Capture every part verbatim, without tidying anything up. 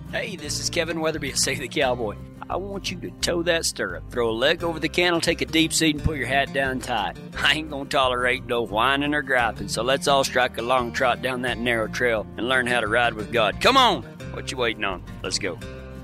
Hey, this is Kevin Weatherby of Save the Cowboy. I want you to toe that stirrup, throw a leg over the cantle, take a deep seat, and put your hat down tight. I ain't gonna tolerate no whining or griping, so let's all strike a long trot down that narrow trail and learn how to ride with God. Come on! What you waiting on? Let's go.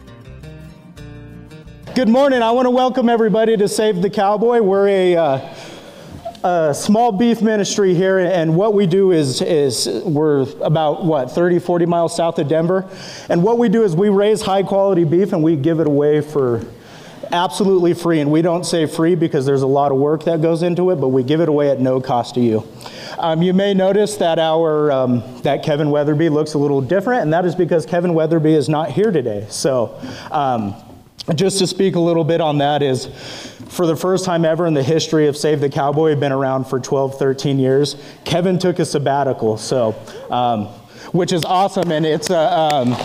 Good morning. I want to welcome everybody to Save the Cowboy. We're a, uh, a small beef ministry here, and what we do is, is we're about, what, thirty, forty miles south of Denver. And what we do is we raise high-quality beef, and we give it away for absolutely free. And we don't say free because there's a lot of work that goes into it, but we give it away at no cost to you. Um, you may notice that our um, that Kevin Weatherby looks a little different, and that is because Kevin Weatherby is not here today. So um, just to speak a little bit on that is, for the first time ever in the history of Save the Cowboy, we've been around for twelve, thirteen years, Kevin took a sabbatical, so um, which is awesome, and it's a... Um,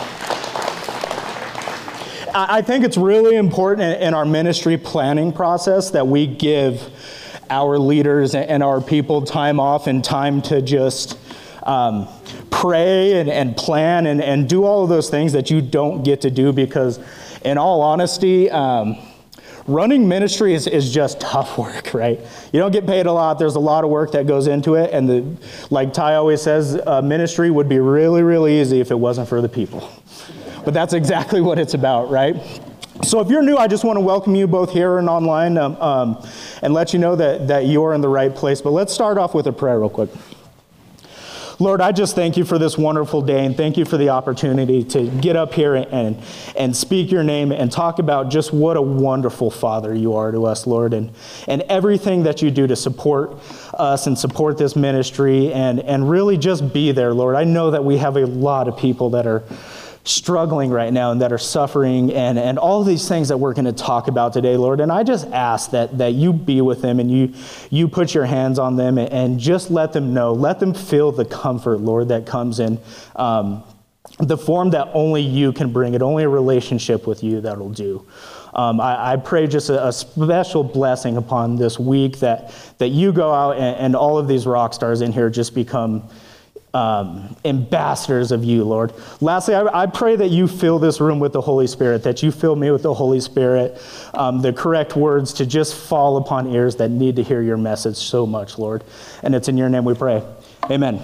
I think it's really important in our ministry planning process that we give our leaders and our people time off and time to just um, pray and, and plan and, and do all of those things that you don't get to do, because in all honesty, um, running ministry is, is just tough work, right? You don't get paid a lot. There's a lot of work that goes into it. And the, like Ty always says, uh, ministry would be really, really easy if it wasn't for the people. But that's exactly what it's about, right? So if you're new, I just want to welcome you both here and online um, um, and let you know that, that you're in the right place. But let's start off with a prayer real quick. Lord, I just thank you for this wonderful day, and thank you for the opportunity to get up here and, and speak your name and talk about just what a wonderful Father you are to us, Lord, and, and everything that you do to support us and support this ministry and, and really just be there, Lord. I know that we have a lot of people that are struggling right now and that are suffering and, and all these things that we're going to talk about today, Lord. And I just ask that that you be with them and you you put your hands on them and, and just let them know, let them feel the comfort, Lord, that comes in um, the form that only you can bring it, only a relationship with you that'll do. Um, I, I pray just a, a special blessing upon this week, that, that you go out and, and all of these rock stars in here just become Um, ambassadors of you, Lord. Lastly, I, I pray that you fill this room with the Holy Spirit, that you fill me with the Holy Spirit, um, the correct words to just fall upon ears that need to hear your message so much, Lord. And it's in your name we pray. Amen.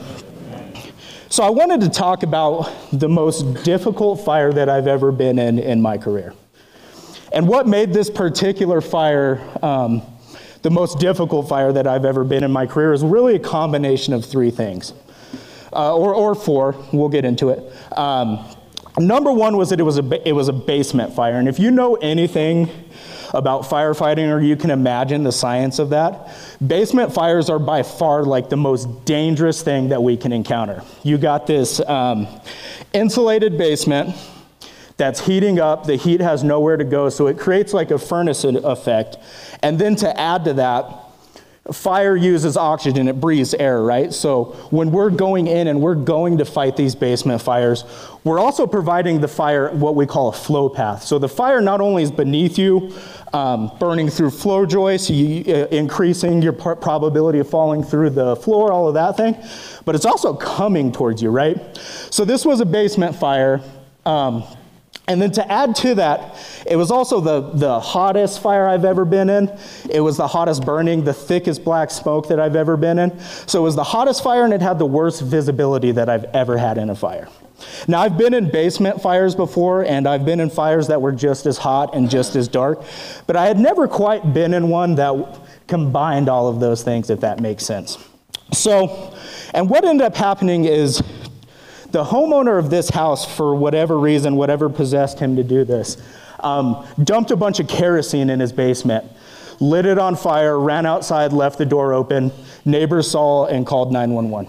So I wanted to talk about the most difficult fire that I've ever been in in my career. And what made this particular fire um, the most difficult fire that I've ever been in my career is really a combination of three things. Uh, or, or four, we'll get into it. Um, number one was that it was a it was a basement fire, and if you know anything about firefighting, or you can imagine the science of that, basement fires are by far like the most dangerous thing that we can encounter. You got this um, insulated basement that's heating up. The heat has nowhere to go, so it creates like a furnace effect. And then to add to that, fire uses oxygen, it breathes air, right? So when we're going in and we're going to fight these basement fires, we're also providing the fire what we call a flow path. So the fire not only is beneath you, um, burning through floor joists, you, uh, increasing your p- probability of falling through the floor, all of that thing, but it's also coming towards you, right? So this was a basement fire. Um, And then to add to that, it was also the, the hottest fire I've ever been in. It was the hottest burning, the thickest black smoke that I've ever been in. So it was the hottest fire, and it had the worst visibility that I've ever had in a fire. Now, I've been in basement fires before, and I've been in fires that were just as hot and just as dark, but I had never quite been in one that combined all of those things, if that makes sense. So, and what ended up happening is, the homeowner of this house, for whatever reason, whatever possessed him to do this, um, dumped a bunch of kerosene in his basement, lit it on fire, ran outside, left the door open. Neighbors saw and called nine one one.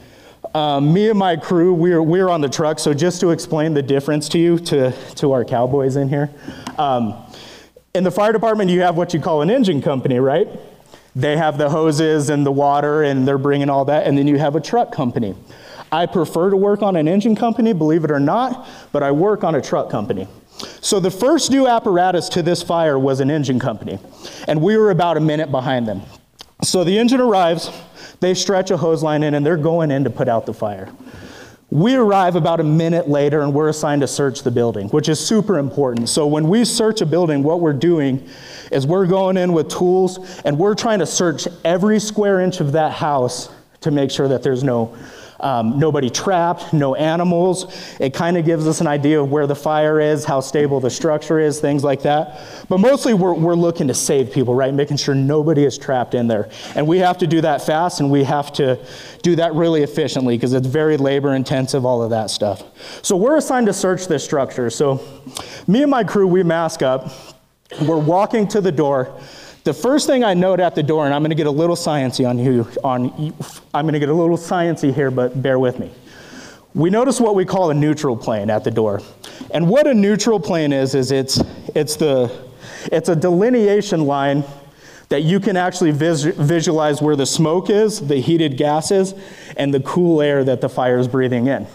Um, me and my crew, we were, we were on the truck, so just to explain the difference to you, to, to our cowboys in here. Um, in the fire department, you have what you call an engine company, right? They have the hoses and the water, and they're bringing all that, and then you have a truck company. I prefer to work on an engine company, believe it or not, but I work on a truck company. So the first new apparatus to this fire was an engine company, and we were about a minute behind them. So the engine arrives, they stretch a hose line in, and they're going in to put out the fire. We arrive about a minute later and we're assigned to search the building, which is super important. So when we search a building, what we're doing is we're going in with tools and we're trying to search every square inch of that house to make sure that there's no um, nobody trapped, no animals. It kind of gives us an idea of where the fire is, how stable the structure is, things like that. But mostly we're, we're looking to save people, right? Making sure nobody is trapped in there. And we have to do that fast, and we have to do that really efficiently because it's very labor intensive, all of that stuff. So we're assigned to search this structure. So me and my crew, we mask up. We're walking to the door. The first thing I note at the door, and I'm going to get a little sciencey on you, on I'm going to get a little sciencey here, but bear with me. We notice what we call a neutral plane at the door, and what a neutral plane is is it's it's the it's a delineation line that you can actually vis visualize where the smoke is, the heated gases, and the cool air that the fire is breathing in.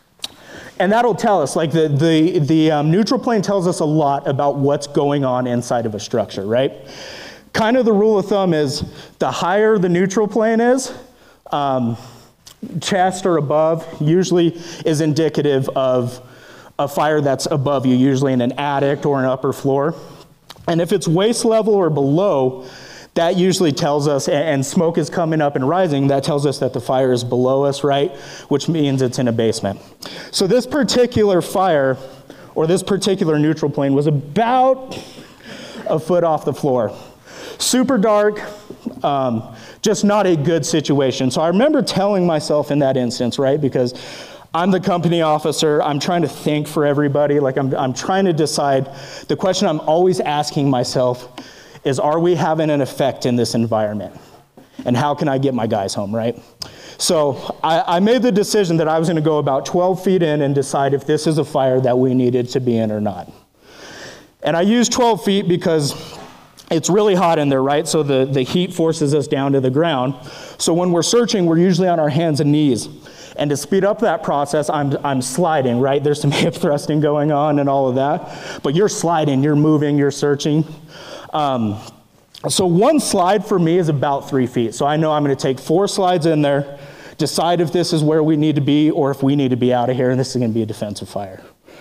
And that'll tell us, like the the the um, neutral plane tells us a lot about what's going on inside of a structure, right? Kind of the rule of thumb is the higher the neutral plane is, um, chest or above, usually is indicative of a fire that's above you, usually in an attic or an upper floor. And if it's waist level or below, that usually tells us, and smoke is coming up and rising, that tells us that the fire is below us, right? Which means it's in a basement. So this particular fire, or this particular neutral plane, was about a foot off the floor. Super dark, um, just not a good situation. So I remember telling myself in that instance, right, because I'm the company officer, I'm trying to think for everybody, like I'm, I'm trying to decide. The question I'm always asking myself is, are we having an effect in this environment? And how can I get my guys home, right? So I, I made the decision that I was gonna go about twelve feet in and decide if this is a fire that we needed to be in or not. And I used twelve feet because it's really hot in there, right? So the, the heat forces us down to the ground. So when we're searching, we're usually on our hands and knees. And to speed up that process, I'm, I'm sliding, right? There's some hip thrusting going on and all of that. But you're sliding, you're moving, you're searching. Um, so one slide for me is about three feet. So I know I'm gonna take four slides in there, decide if this is where we need to be or if we need to be out of here, and this is gonna be a defensive fire.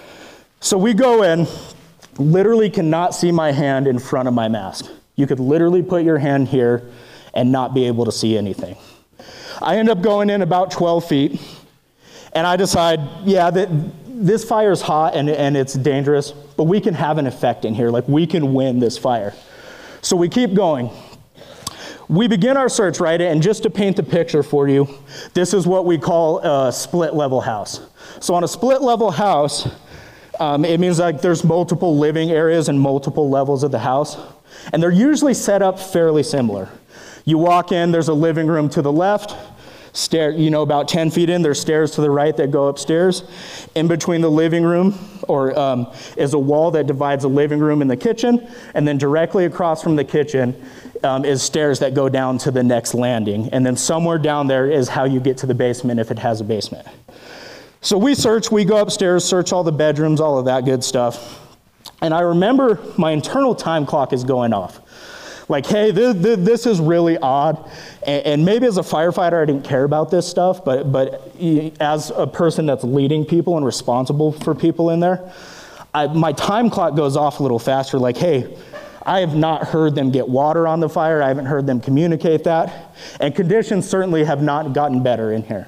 So we go in. Literally cannot see my hand in front of my mask. You could literally put your hand here and not be able to see anything. I end up going in about twelve feet, and I decide, yeah, that this fire is hot and, and it's dangerous, but we can have an effect in here, like we can win this fire. So we keep going. We begin our search, right, and just to paint the picture for you, this is what we call a split level house. So on a split level house, Um, it means like there's multiple living areas and multiple levels of the house. And they're usually set up fairly similar. You walk in, there's a living room to the left, stair, you know, about ten feet in, there's stairs to the right that go upstairs. In between the living room or um, is a wall that divides the living room and the kitchen. And then directly across from the kitchen um, is stairs that go down to the next landing. And then somewhere down there is how you get to the basement if it has a basement. So we search, we go upstairs, search all the bedrooms, all of that good stuff. And I remember my internal time clock is going off. Like, hey, this, this is really odd. And, and maybe as a firefighter, I didn't care about this stuff, but, but as a person that's leading people and responsible for people in there, I, my time clock goes off a little faster. Like, hey, I have not heard them get water on the fire. I haven't heard them communicate that. And conditions certainly have not gotten better in here.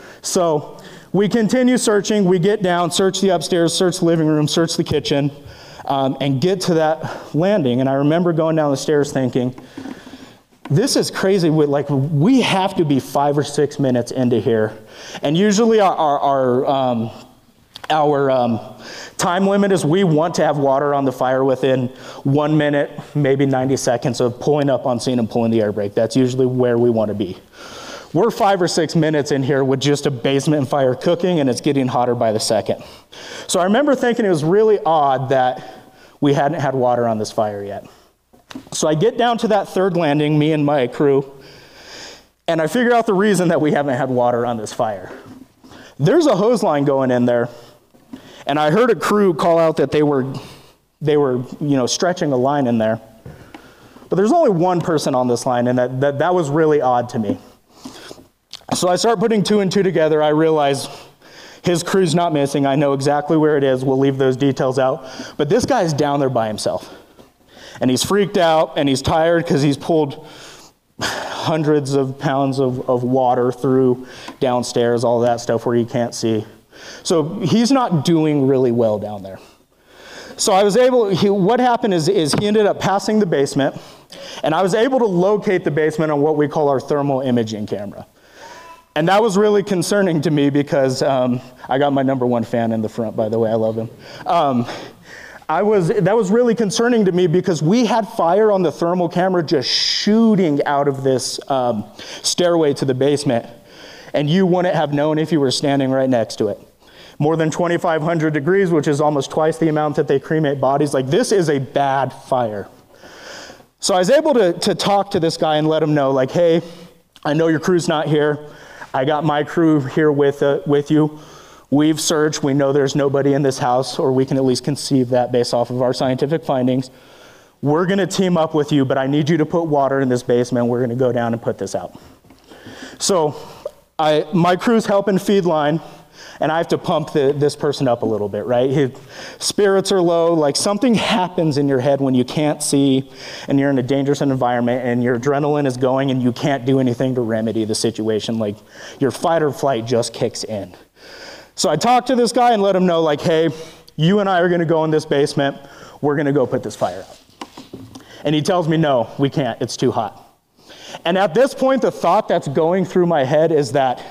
So we continue searching, we get down, search the upstairs, search the living room, search the kitchen, um, and get to that landing. And I remember going down the stairs thinking, this is crazy. With, like, we have to be five or six minutes into here. And usually our, our, our, um, our um, time limit is we want to have water on the fire within one minute, maybe ninety seconds of pulling up on scene and pulling the air brake. That's usually where we want to be. We're five or six minutes in here with just a basement fire cooking, and it's getting hotter by the second. So I remember thinking it was really odd that we hadn't had water on this fire yet. So I get down to that third landing, me and my crew, and I figure out the reason that we haven't had water on this fire. There's a hose line going in there, and I heard a crew call out that they were, they were, you know, stretching a line in there. But there's only one person on this line, and that, that, that was really odd to me. So I start putting two and two together. I realize, His crew's not missing. I know exactly where it is. We'll leave those details out. But this guy's down there by himself. And he's freaked out, and he's tired because he's pulled hundreds of pounds of, of water through downstairs, all that stuff where you can't see. So he's not doing really well down there. So I was able, he, what happened is, is he ended up passing the basement, and I was able to locate the basement on what we call our thermal imaging camera. And that was really concerning to me because um, I got my number one fan in the front, by the way, I love him. Um, I was, that was really concerning to me because we had fire on the thermal camera just shooting out of this um, stairway to the basement, and you wouldn't have known if you were standing right next to it. More than twenty-five hundred degrees, which is almost twice the amount that they cremate bodies. Like, this is a bad fire. So I was able to, to talk to this guy and let him know, like, hey, I know your crew's not here. I got my crew here with, uh, with you. We've searched. We know there's nobody in this house, or we can at least conceive that based off of our scientific findings. We're going to team up with you, but I need you to put water in this basement. We're going to go down and put this out. So I, my crew's helping feed line, and I have to pump the, this person up a little bit, right? His spirits are low. Like, something happens in your head when you can't see and you're in a dangerous environment and your adrenaline is going and you can't do anything to remedy the situation. Like, your fight or flight just kicks in. So I talked to this guy and let him know, like, hey, you and I are going to go in this basement. We're going to go put this fire out. And he tells me, no, we can't. It's too hot. And at this point, the thought that's going through my head is that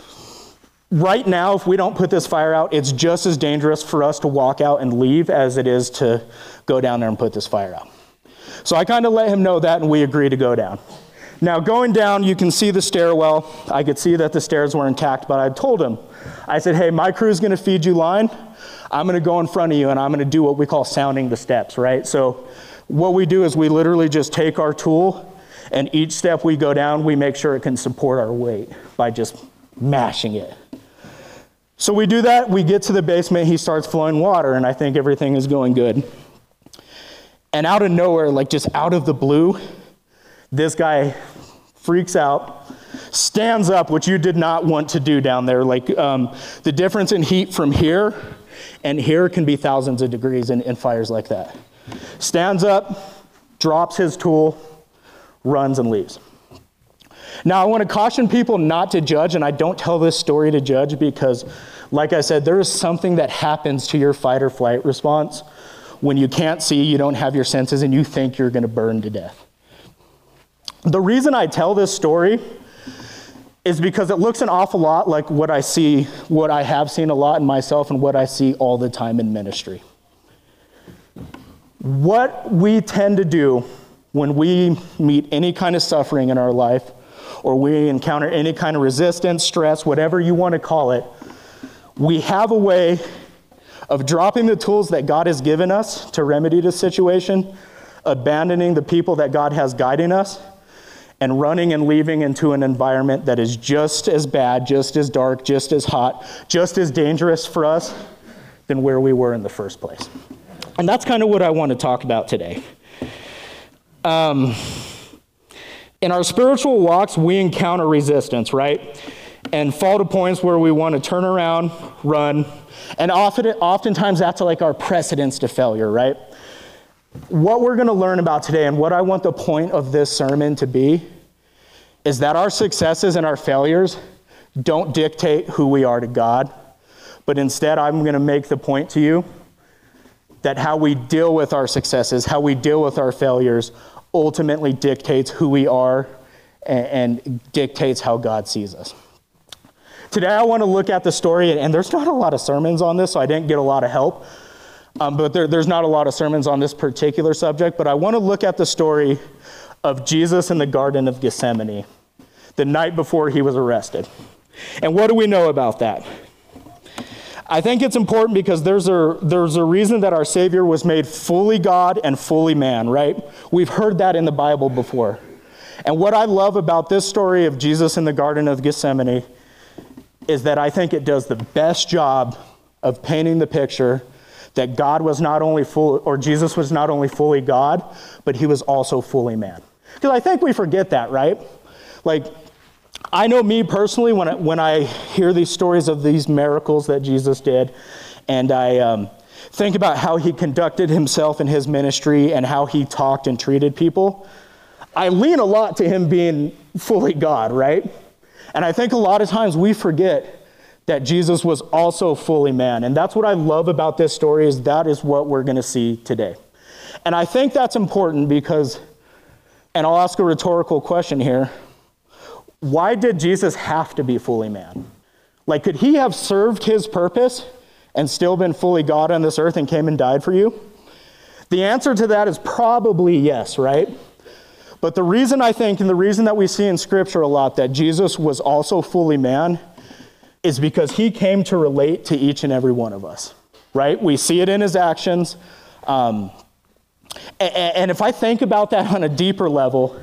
right now, if we don't put this fire out, it's just as dangerous for us to walk out and leave as it is to go down there and put this fire out. So I kind of let him know that, and we agree to go down. Now, going down, you can see the stairwell. I could see that the stairs were intact, but I told him, I said, hey, my crew's going to feed you line. I'm going to go in front of you, and I'm going to do what we call sounding the steps, right? So what we do is we literally just take our tool, and each step we go down, we make sure it can support our weight by just mashing it. So we do that. We get to the basement. He starts flowing water, and I think everything is going good. And out of nowhere, like just out of the blue, this guy freaks out, stands up, which you did not want to do down there. Like um, the difference in heat from here and here can be thousands of degrees in, in fires like that. Stands up, drops his tool, runs and leaves. Now, I want to caution people not to judge, and I don't tell this story to judge because, like I said, there is something that happens to your fight or flight response when you can't see, you don't have your senses, and you think you're going to burn to death. The reason I tell this story is because it looks an awful lot like what I see, what I have seen a lot in myself and what I see all the time in ministry. What we tend to do when we meet any kind of suffering in our life, or we encounter any kind of resistance, stress, whatever you want to call it, we have a way of dropping the tools that God has given us to remedy the situation, abandoning the people that God has guiding us, and running and leaving into an environment that is just as bad, just as dark, just as hot, just as dangerous for us than where we were in the first place. And that's kind of what I want to talk about today. Um, in our spiritual walks, we encounter resistance, right? And fall to points where we want to turn around, run, and often, oftentimes that's like our precedence to failure, right? What we're going to learn about today, and what I want the point of this sermon to be, is that our successes and our failures don't dictate who we are to God, but instead I'm going to make the point to you that how we deal with our successes, how we deal with our failures, ultimately dictates who we are and, and dictates how God sees us. Today I want to look at the story, and there's not a lot of sermons on this, so I didn't get a lot of help. Um, but there, there's not a lot of sermons on this particular subject, but I want to look at the story of Jesus in the Garden of Gethsemane, the night before he was arrested. And what do we know about that? I think it's important because there's a, there's a reason that our Savior was made fully God and fully man, right? We've heard that in the Bible before. And what I love about this story of Jesus in the Garden of Gethsemane is that I think it does the best job of painting the picture that God was not only full, or Jesus was not only fully God, but he was also fully man. Because I think we forget that, right? Like, I know me personally, when I, when I hear these stories of these miracles that Jesus did, and I um, think about how he conducted himself in his ministry and how he talked and treated people, I lean a lot to him being fully God, right? And I think a lot of times we forget that Jesus was also fully man. And that's what I love about this story, is that is what we're going to see today. And I think that's important because, and I'll ask a rhetorical question here, why did Jesus have to be fully man? Like, could he have served his purpose and still been fully God on this earth and came and died for you? The answer to that is probably yes, right? But the reason I think, and the reason that we see in Scripture a lot that Jesus was also fully man, is because he came to relate to each and every one of us, right? We see it in his actions. Um, and, and if I think about that on a deeper level,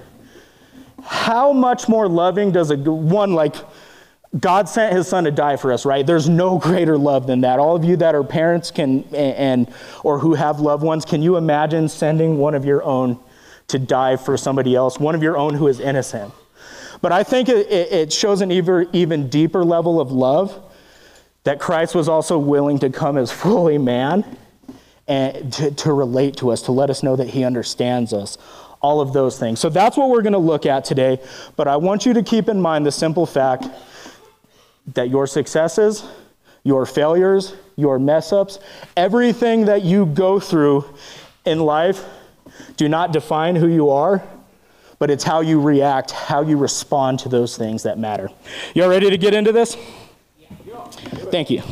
how much more loving does a, one, like, God sent his son to die for us, right? There's no greater love than that. All of you that are parents can, and, or who have loved ones, can you imagine sending one of your own to die for somebody else, one of your own who is innocent? But I think it, it shows an even, even deeper level of love that Christ was also willing to come as fully man and to, to relate to us, to let us know that he understands us, all of those things. So that's what we're going to look at today. But I want you to keep in mind the simple fact that your successes, your failures, your mess-ups, everything that you go through in life do not define who you are, but it's how you react, how you respond to those things that matter. Y'all ready to get into this? Thank you.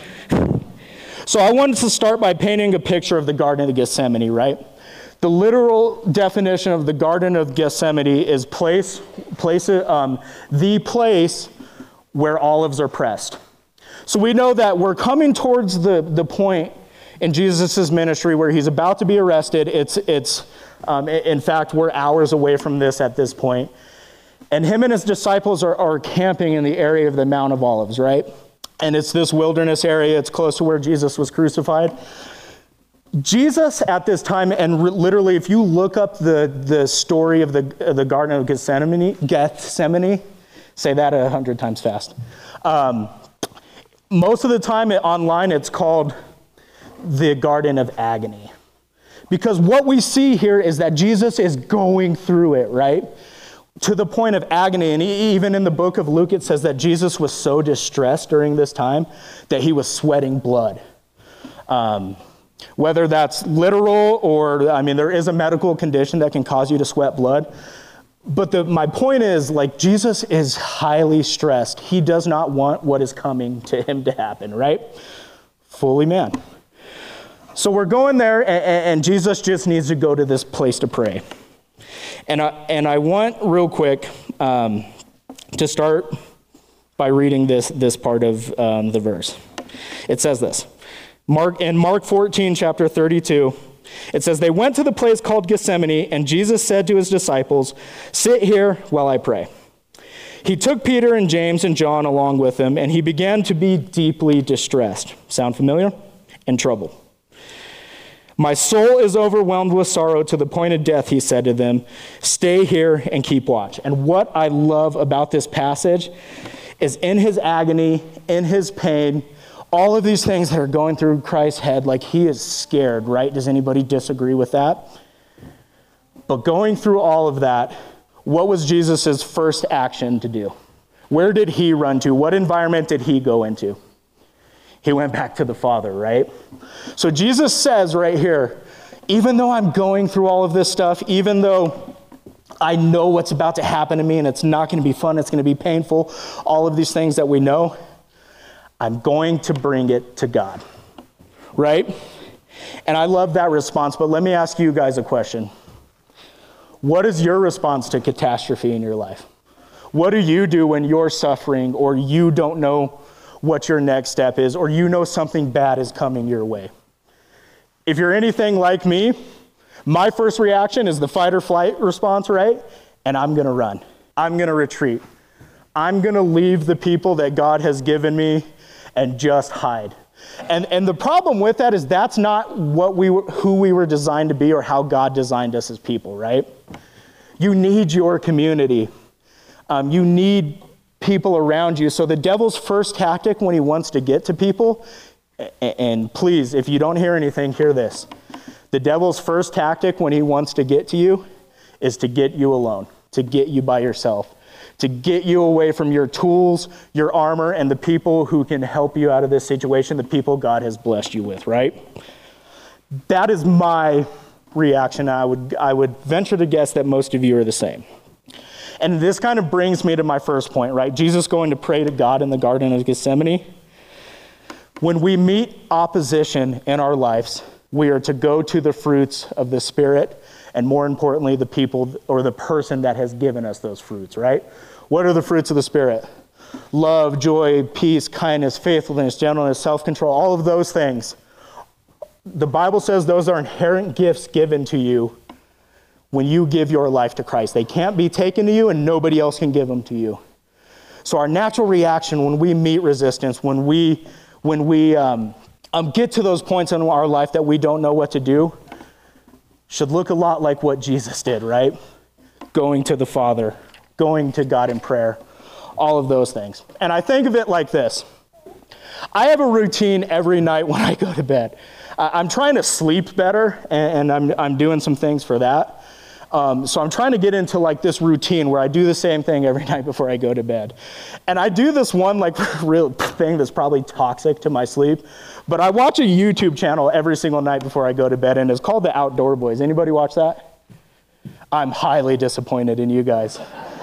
So I wanted to start by painting a picture of the Garden of Gethsemane, right? The literal definition of the Garden of Gethsemane is place, place, um, the place where olives are pressed. So we know that we're coming towards the, the point in Jesus' ministry where he's about to be arrested. It's, it's um, in fact, we're hours away from this at this point. And him and his disciples are, are camping in the area of the Mount of Olives, right? And it's this wilderness area. It's close to where Jesus was crucified. Jesus at this time, and re- literally if you look up the, the story of the, uh, the Garden of Gethsemane, Gethsemane, say that a hundred times fast. Um, most of the time it, online it's called the Garden of Agony. Because what we see here is that Jesus is going through it, right? To the point of agony. And even in the book of Luke, it says that Jesus was so distressed during this time that he was sweating blood. Um, whether that's literal or, I mean, there is a medical condition that can cause you to sweat blood. But the, my point is, like, Jesus is highly stressed. He does not want what is coming to him to happen, right? Fully man. So we're going there, and, and Jesus just needs to go to this place to pray. And I, and I want, real quick, um, to start by reading this, this part of um, the verse. It says this. Mark in Mark fourteen, chapter thirty-two, it says, "They went to the place called Gethsemane, and Jesus said to his disciples, 'Sit here while I pray.' He took Peter and James and John along with him, and he began to be deeply distressed." Sound familiar? "And troubled. 'My soul is overwhelmed with sorrow to the point of death,' he said to them. 'Stay here and keep watch.'" And what I love about this passage is in his agony, in his pain, all of these things that are going through Christ's head, like he is scared, right? Does anybody disagree with that? But going through all of that, what was Jesus' first action to do? Where did he run to? What environment did he go into? He went back to the Father, right? So Jesus says right here, even though I'm going through all of this stuff, even though I know what's about to happen to me and it's not going to be fun, it's going to be painful, all of these things that we know, I'm going to bring it to God, right? And I love that response, but let me ask you guys a question. What is your response to catastrophe in your life? What do you do when you're suffering or you don't know what your next step is, or you know something bad is coming your way? If you're anything like me, my first reaction is the fight or flight response, right? And I'm going to run. I'm going to retreat. I'm going to leave the people that God has given me and just hide. And and the problem with that is that's not what we were, who we were designed to be or how God designed us as people, right? You need your community. Um, you need people around you. So the devil's first tactic when he wants to get to people, and please, if you don't hear anything, hear this. The devil's first tactic when he wants to get to you is to get you alone, to get you by yourself, to get you away from your tools, your armor, and the people who can help you out of this situation, the people God has blessed you with, right? That is my reaction. I would, I would venture to guess that most of you are the same. And this kind of brings me to my first point, right? Jesus going to pray to God in the Garden of Gethsemane. When we meet opposition in our lives, we are to go to the fruits of the Spirit, and more importantly, the people or the person that has given us those fruits, right? What are the fruits of the Spirit? Love, joy, peace, kindness, faithfulness, gentleness, self-control, all of those things. The Bible says those are inherent gifts given to you when you give your life to Christ. They can't be taken to you, and nobody else can give them to you. So our natural reaction when we meet resistance, when we when we um, um, get to those points in our life that we don't know what to do, should look a lot like what Jesus did, right? Going to the Father, going to God in prayer, all of those things. And I think of it like this. I have a routine every night when I go to bed. I'm trying to sleep better, and I'm I'm doing some things for that. Um, so I'm trying to get into like this routine where I do the same thing every night before I go to bed. And I do this one like real thing that's probably toxic to my sleep, but I watch a YouTube channel every single night before I go to bed, and it's called The Outdoor Boys. Anybody watch that? I'm highly disappointed in you guys.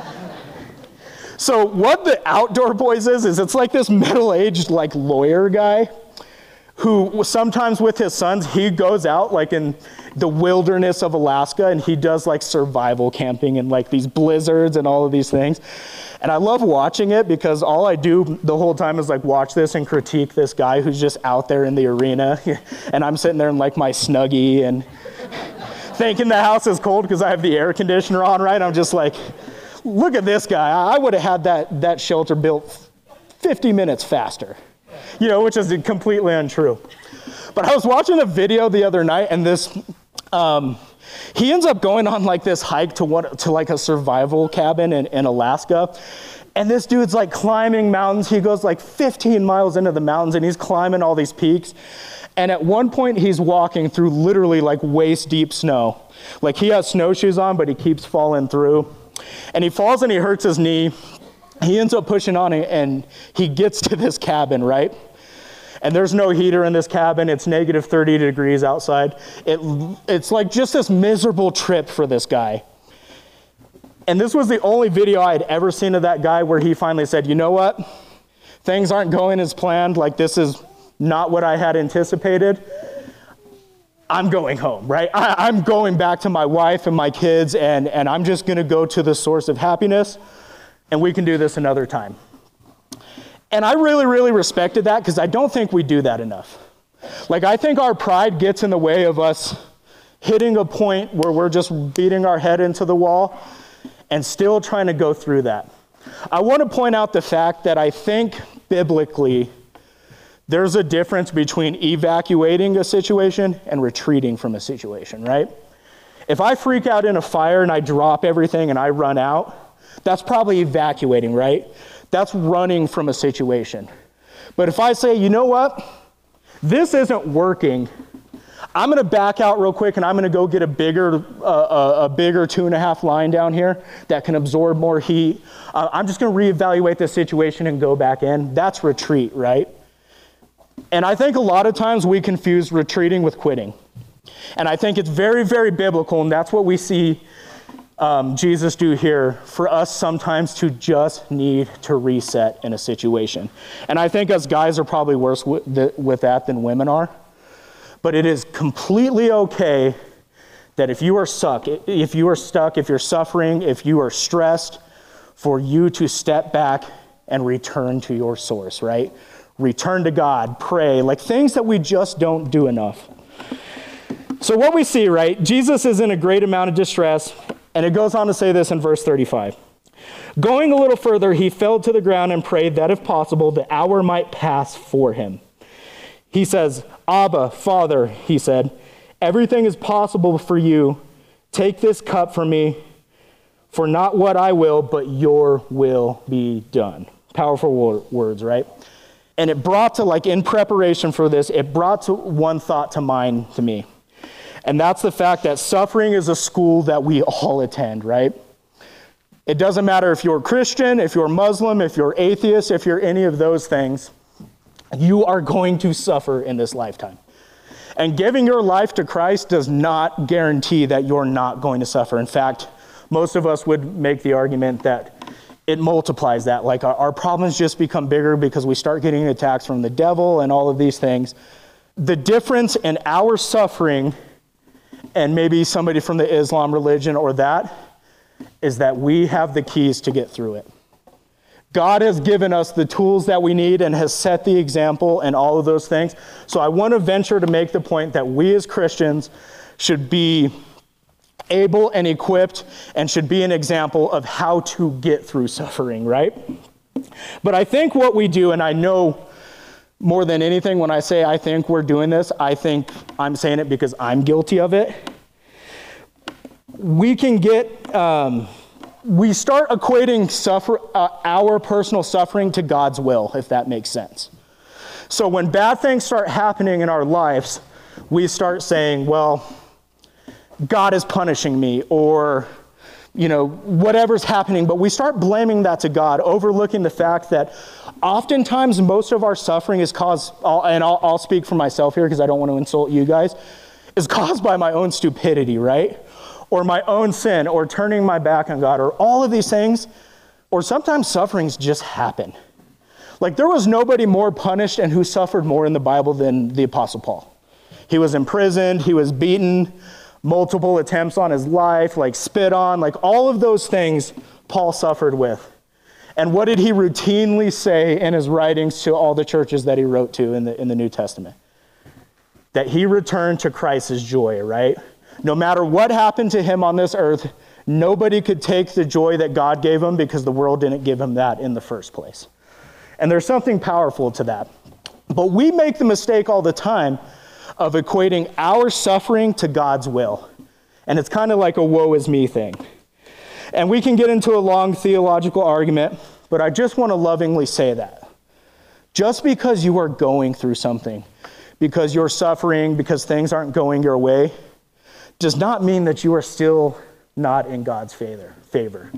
So what The Outdoor Boys is, is it's like this middle-aged like lawyer guy who sometimes with his sons, he goes out like in the wilderness of Alaska and he does like survival camping and like these blizzards and all of these things. And I love watching it because all I do the whole time is like watch this and critique this guy who's just out there in the arena. And I'm sitting there in like my Snuggie and thinking the house is cold because I have the air conditioner on, right? I'm just like, look at this guy. I would have had that, that shelter built fifty minutes faster. You know, which is completely untrue. But I was watching a video the other night, and this, um, he ends up going on like this hike to what to like a survival cabin in, in Alaska. And this dude's like climbing mountains. He goes like fifteen miles into the mountains, and he's climbing all these peaks. And at one point, he's walking through literally like waist deep snow. Like he has snowshoes on, but he keeps falling through. And he falls and he hurts his knee. He ends up pushing on it, and he gets to this cabin, right? And there's no heater in this cabin. It's negative thirty degrees outside. It, it's like just this miserable trip for this guy. And this was the only video I had ever seen of that guy where he finally said, you know what? Things aren't going as planned. Like this is not what I had anticipated. I'm going home, right? I, I'm going back to my wife and my kids, and, and I'm just gonna go to the source of happiness. And we can do this another time. And I really, really respected that because I don't think we do that enough. Like, I think our pride gets in the way of us hitting a point where we're just beating our head into the wall and still trying to go through that. I want to point out the fact that I think biblically there's a difference between evacuating a situation and retreating from a situation, right? If I freak out in a fire and I drop everything and I run out, that's probably evacuating, right? That's running from a situation. But if I say, you know what? This isn't working. I'm going to back out real quick and I'm going to go get a bigger, uh, a bigger two and a half line down here that can absorb more heat. Uh, I'm just going to reevaluate the situation and go back in. That's retreat, right? And I think a lot of times we confuse retreating with quitting. And I think it's very, very biblical, and that's what we see Um, Jesus do here for us sometimes to just need to reset in a situation. And I think us guys are probably worse with, the, with that than women are. But it is completely okay that if you are stuck, if you are stuck, if you're suffering, if you are stressed, for you to step back and return to your source, right? Return to God, pray, like things that we just don't do enough. So what we see, right? Jesus is in a great amount of distress. And it goes on to say this in verse thirty-five. Going a little further, he fell to the ground and prayed that if possible, the hour might pass for him. He says, Abba, Father, he said, everything is possible for you. Take this cup from me, For not what I will, but your will be done. Powerful wor- words, right? And it brought to, like in preparation for this, it brought to one thought to mind to me. And that's the fact that suffering is a school that we all attend, right? It doesn't matter if you're Christian, if you're Muslim, if you're atheist, if you're any of those things, you are going to suffer in this lifetime. And giving your life to Christ does not guarantee that you're not going to suffer. In fact, most of us would make the argument that it multiplies that. Like our, our problems just become bigger because we start getting attacks from the devil and all of these things. The difference in our suffering and maybe somebody from the Islam religion or that is that we have the keys to get through it. God has given us the tools that we need and has set the example and all of those things. So I want to venture to make the point that we as Christians should be able and equipped and should be an example of how to get through suffering, right? But I think what we do, and I know more than anything when I say I think we're doing this, I think I'm saying it because I'm guilty of it. We can get, um, we start equating suffer, uh, our personal suffering to God's will, if that makes sense. So when bad things start happening in our lives, we start saying, well, God is punishing me, or, you know, whatever's happening, but we start blaming that to God, overlooking the fact that oftentimes most of our suffering is caused, and I'll, I'll speak for myself here because I don't want to insult you guys, is caused by my own stupidity, right? Or my own sin, or turning my back on God, or all of these things, or sometimes sufferings just happen. Like there was nobody more punished and who suffered more in the Bible than the Apostle Paul. He was imprisoned, he was beaten, multiple attempts on his life, like spit on, like all of those things Paul suffered with. And what did he routinely say in his writings to all the churches that he wrote to in the in the New Testament? That he returned to Christ's joy, right? No matter what happened to him on this earth, nobody could take the joy that God gave him because the world didn't give him that in the first place. And there's something powerful to that. But we make the mistake all the time of equating our suffering to God's will. And it's kind of like a woe is me thing. And we can get into a long theological argument, but I just want to lovingly say that. Just because you are going through something, because you're suffering, because things aren't going your way, does not mean that you are still not in God's favor. favor.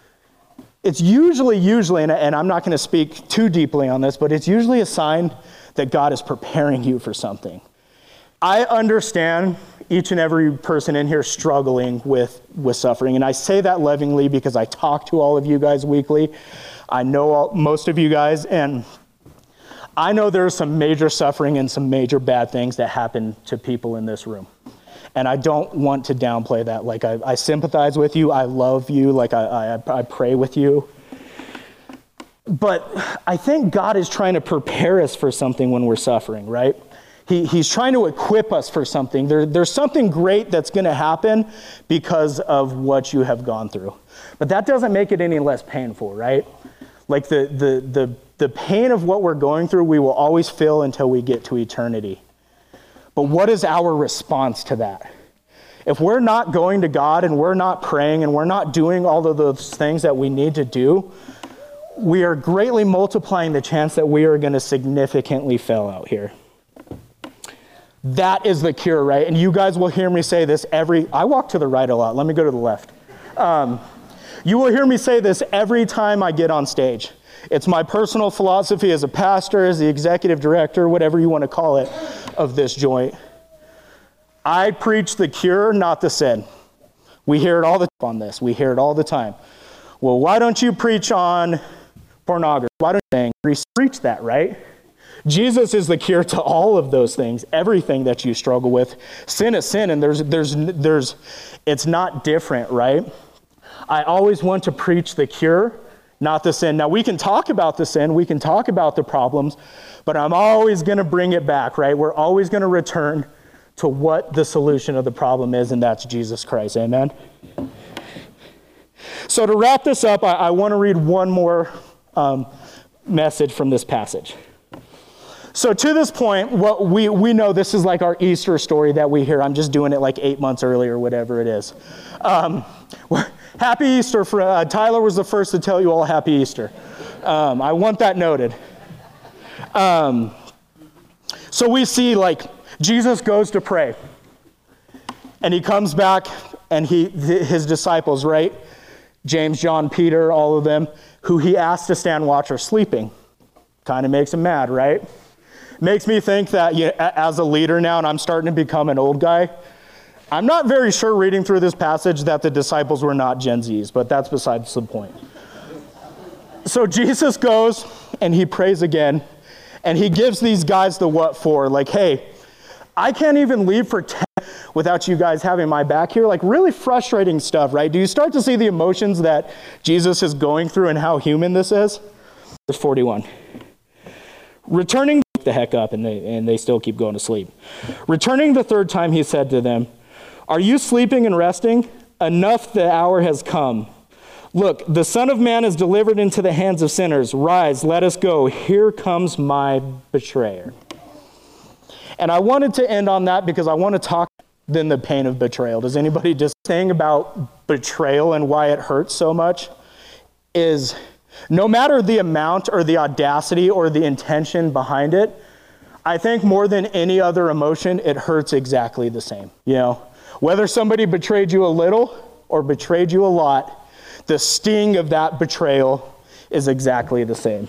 It's usually, usually, and, and I'm not going to speak too deeply on this, but it's usually a sign that God is preparing you for something. I understand each and every person in here struggling with, with suffering, and I say that lovingly because I talk to all of you guys weekly. I know all, most of you guys, and I know there's some major suffering and some major bad things that happen to people in this room. And I don't want to downplay that. Like, I, I sympathize with you. I love you. Like, I, I, I pray with you. But I think God is trying to prepare us for something when we're suffering, right? He, he's trying to equip us for something. There, there's something great that's going to happen because of what you have gone through. But that doesn't make it any less painful, right? Like, the, the, the, the pain of what we're going through, we will always feel until we get to eternity. But what is our response to that? If we're not going to God and we're not praying and we're not doing all of those things that we need to do, we are greatly multiplying the chance that we are going to significantly fail out here. That is the cure, right? And you guys will hear me say this every, I walk to the right a lot. Let me go to the left. Um, you will hear me say this every time I get on stage. It's my personal philosophy as a pastor, as the executive director, whatever you want to call it, of this joint. I preach the cure, not the sin. We hear it all the time on this. We hear it all the time. Well, why don't you preach on pornography? Why don't you preach that, right? Jesus is the cure to all of those things, everything that you struggle with. Sin is sin, and there's, there's, there's, it's not different, right? I always want to preach the cure, not the sin. Now, we can talk about the sin, we can talk about the problems, but I'm always going to bring it back, right? We're always going to return to what the solution of the problem is, and that's Jesus Christ. Amen? So to wrap this up, I, I want to read one more um, message from this passage. So to this point, what we, we know this is like our Easter story that we hear. I'm just doing it like eight months early or whatever it is. Um, happy Easter. For, uh, Tyler was the first to tell you all Happy Easter. Um, I want that noted. Um, so we see like Jesus goes to pray. And he comes back and he his disciples, right? James, John, Peter, all of them, who he asked to stand watch are sleeping. Kind of makes him mad, right? Makes me think that you know, as a leader now, and I'm starting to become an old guy, I'm not very sure reading through this passage that the disciples were not Gen Zs, but that's besides the point. So Jesus goes and he prays again, and he gives these guys the what for, like, hey, I can't even leave for ten without you guys having my back here. Like really frustrating stuff, right? Do you start to see the emotions that Jesus is going through and how human this is? Verse forty-one. Returning the heck up, and they and they still keep going to sleep. Returning the third time, he said to them, are you sleeping and resting? Enough, the hour has come. Look, the Son of Man is delivered into the hands of sinners. Rise, let us go. Here comes my betrayer. And I wanted to end on that because I want to talk then the pain of betrayal. Does anybody just think about betrayal and why it hurts so much? Is no matter the amount or the audacity or the intention behind it, I think more than any other emotion, it hurts exactly the same. You know, whether somebody betrayed you a little or betrayed you a lot, the sting of that betrayal is exactly the same.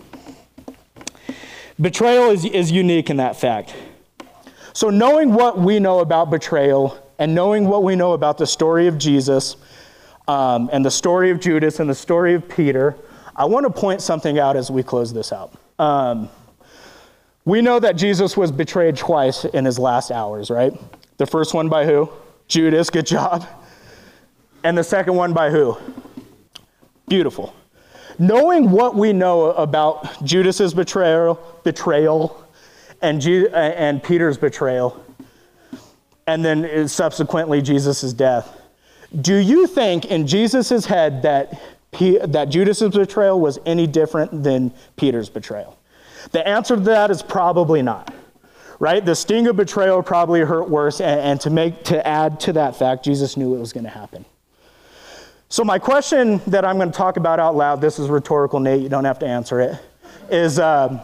Betrayal is, is unique in that fact. So knowing what we know about betrayal and knowing what we know about the story of Jesus um, and the story of Judas and the story of Peter, I want to point something out as we close this out. Um, we know that Jesus was betrayed twice in his last hours, right? The first one by who? Judas, good job. And the second one by who? Beautiful. Knowing what we know about Judas's betrayal, betrayal, and, G- and Peter's betrayal, and then subsequently Jesus' death, do you think in Jesus' head that P- that Judas' betrayal was any different than Peter's betrayal? The answer to that is probably not, right? The sting of betrayal probably hurt worse, and, and to make to add to that fact, Jesus knew it was going to happen. So my question that I'm going to talk about out loud, this is rhetorical, Nate, you don't have to answer it, is um,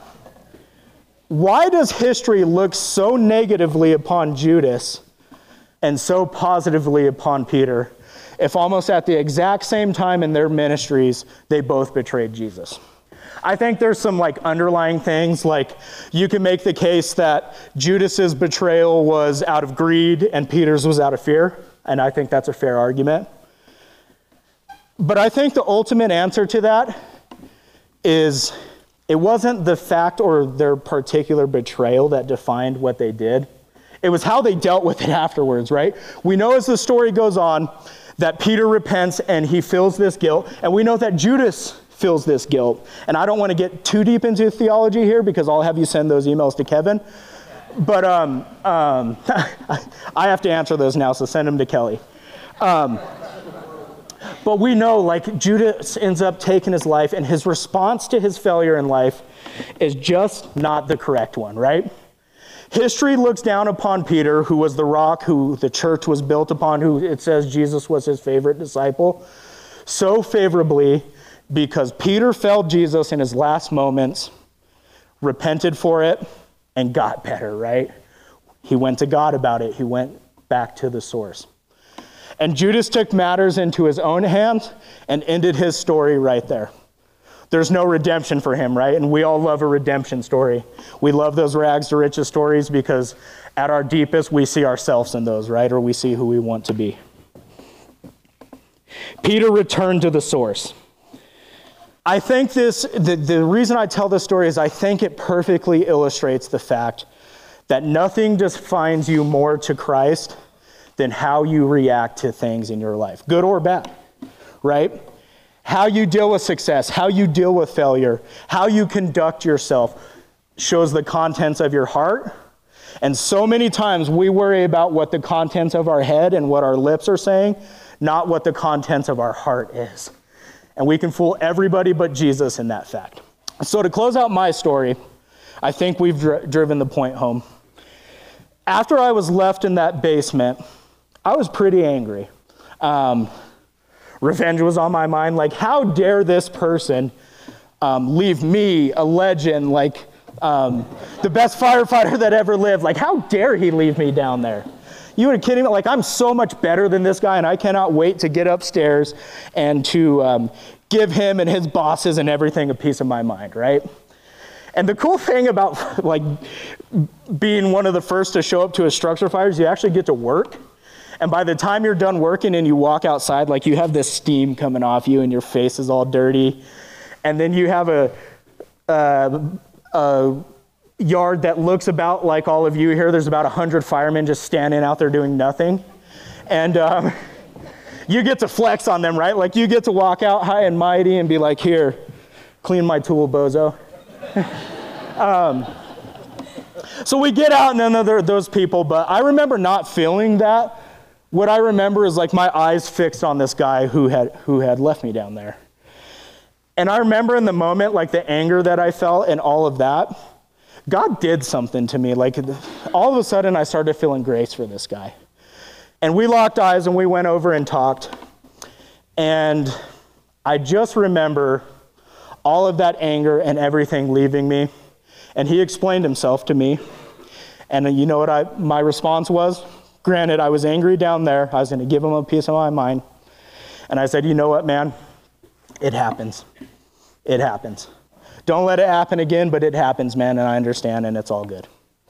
why does history look so negatively upon Judas and so positively upon Peter if almost at the exact same time in their ministries, they both betrayed Jesus? I think there's some like underlying things, like you can make the case that Judas's betrayal was out of greed and Peter's was out of fear, and I think that's a fair argument. But I think the ultimate answer to that is it wasn't the fact or their particular betrayal that defined what they did. It was how they dealt with it afterwards, right? We know as the story goes on that Peter repents and he feels this guilt, and we know that Judas feels this guilt. And I don't want to get too deep into theology here because I'll have you send those emails to Kevin. But um, um, I have to answer those now, so send them to Kelly. Um, But we know, like, Judas ends up taking his life, and his response to his failure in life is just not the correct one, right? History looks down upon Peter, who was the rock, who the church was built upon, who it says Jesus was his favorite disciple, so favorably because Peter failed Jesus in his last moments, repented for it, and got better, right? He went to God about it. He went back to the source. And Judas took matters into his own hands and ended his story right there. There's no redemption for him, right? And we all love a redemption story. We love those rags to riches stories because at our deepest, we see ourselves in those, right? Or we see who we want to be. Peter returned to the source. I think this, the, the reason I tell this story is I think it perfectly illustrates the fact that nothing defines you more to Christ than how you react to things in your life, good or bad, right? How you deal with success, how you deal with failure, how you conduct yourself shows the contents of your heart. And so many times we worry about what the contents of our head and what our lips are saying, not what the contents of our heart is. And we can fool everybody but Jesus in that fact. So to close out my story, I think we've dri- driven the point home. After I was left in that basement, I was pretty angry. Um, revenge was on my mind. Like, how dare this person um, leave me, a legend, like um, the best firefighter that ever lived. Like, how dare he leave me down there? You are kidding me? Like, I'm so much better than this guy, and I cannot wait to get upstairs and to um, give him and his bosses and everything a piece of my mind, right? And the cool thing about like being one of the first to show up to a structure fire is you actually get to work. And by the time you're done working and you walk outside, like you have this steam coming off you and your face is all dirty. And then you have a, a, a yard that looks about like all of you here. There's about a hundred firemen just standing out there doing nothing. And um, you get to flex on them, right? Like you get to walk out high and mighty and be like, here, clean my tool, bozo. um, so we get out and then there are those people, but I remember not feeling that. What I remember is like my eyes fixed on this guy who had who had left me down there. And I remember in the moment, like the anger that I felt and all of that, God did something to me. Like all of a sudden I started feeling grace for this guy. And we locked eyes and we went over and talked. And I just remember all of that anger and everything leaving me. And he explained himself to me. And you know what I my response was? Granted, I was angry down there. I was going to give him a piece of my mind. And I said, you know what, man? It happens. It happens. Don't let it happen again, but it happens, man, and I understand, and it's all good.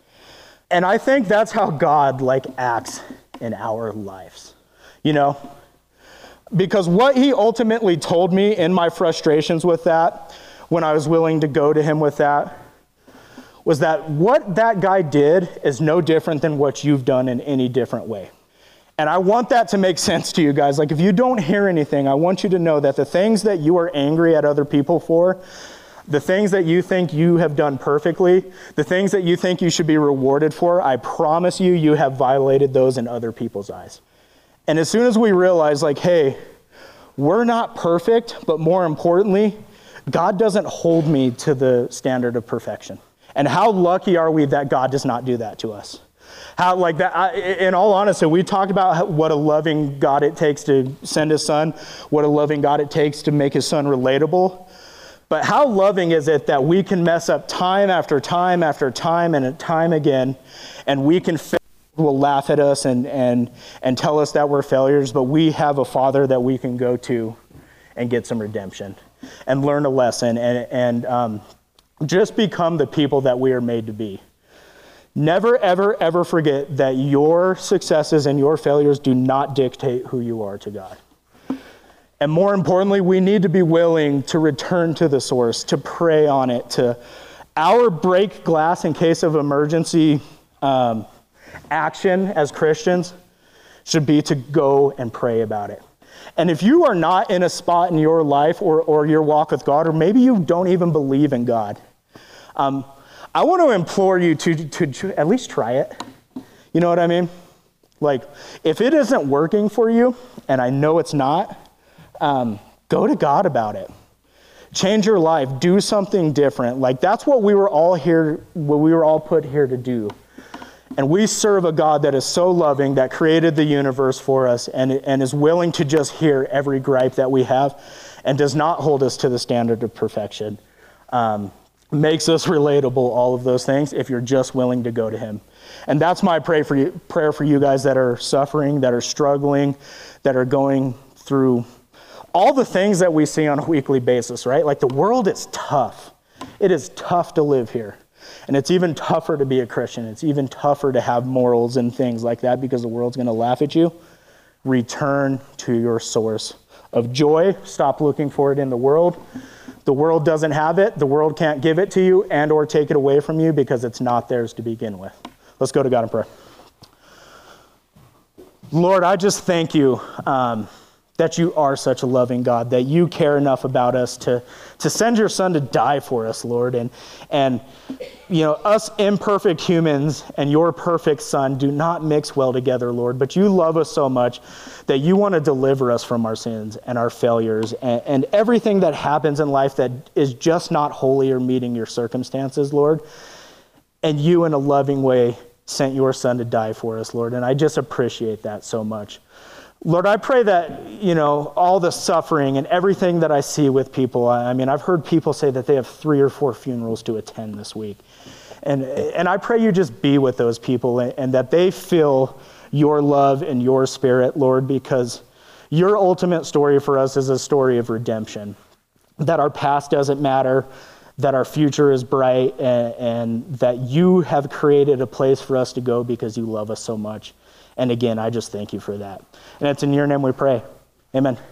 And I think that's how God, like, acts in our lives, you know? Because what he ultimately told me in my frustrations with that, when I was willing to go to him with that, was that what that guy did is no different than what you've done in any different way. And I want that to make sense to you guys. Like, if you don't hear anything, I want you to know that the things that you are angry at other people for, the things that you think you have done perfectly, the things that you think you should be rewarded for, I promise you, you have violated those in other people's eyes. And as soon as we realize, like, hey, we're not perfect, but more importantly, God doesn't hold me to the standard of perfection. And how lucky are we that God does not do that to us? How, like that, I, in all honesty, we talked about how, what a loving God it takes to send his son, what a loving God it takes to make his son relatable. But how loving is it that we can mess up time after time after time and time again, and we can fail, will laugh at us and, and, and tell us that we're failures, but we have a Father that we can go to and get some redemption and learn a lesson and, and um, just become the people that we are made to be. Never, ever, ever forget that your successes and your failures do not dictate who you are to God. And more importantly, we need to be willing to return to the source, to pray on it, to our break glass in case of emergency um, action as Christians should be to go and pray about it. And if you are not in a spot in your life or, or your walk with God, or maybe you don't even believe in God, um, I want to implore you to, to, to at least try it. You know what I mean? Like, if it isn't working for you, and I know it's not, um, go to God about it. Change your life. Do something different. Like, that's what we were all here, what we were all put here to do. And we serve a God that is so loving, that created the universe for us, and, and is willing to just hear every gripe that we have, and does not hold us to the standard of perfection. Um, makes us relatable, all of those things, if you're just willing to go to him. And that's my pray for you, prayer for you guys that are suffering, that are struggling, that are going through all the things that we see on a weekly basis, right? Like, the world is tough. It is tough to live here. And it's even tougher to be a Christian. It's even tougher to have morals and things like that because the world's going to laugh at you. Return to your source of joy. Stop looking for it in the world. The world doesn't have it. The world can't give it to you and or take it away from you because it's not theirs to begin with. Let's go to God in prayer. Lord, I just thank you um, that you are such a loving God, that you care enough about us to, to send your son to die for us, Lord. And, and, you know, us imperfect humans and your perfect son do not mix well together, Lord. But you love us so much that you want to deliver us from our sins and our failures and, and everything that happens in life that is just not holy or meeting your circumstances, Lord. and you in a loving way sent your son to die for us, Lord. And I just appreciate that so much. Lord, I pray that, you know, all the suffering and everything that I see with people, I mean, I've heard people say that they have three or four funerals to attend this week. And and I pray you just be with those people and, and that they feel your love and your spirit, Lord, because your ultimate story for us is a story of redemption, that our past doesn't matter, that our future is bright, and, and that you have created a place for us to go because you love us so much. And again, I just thank you for that. And it's in your name we pray. Amen.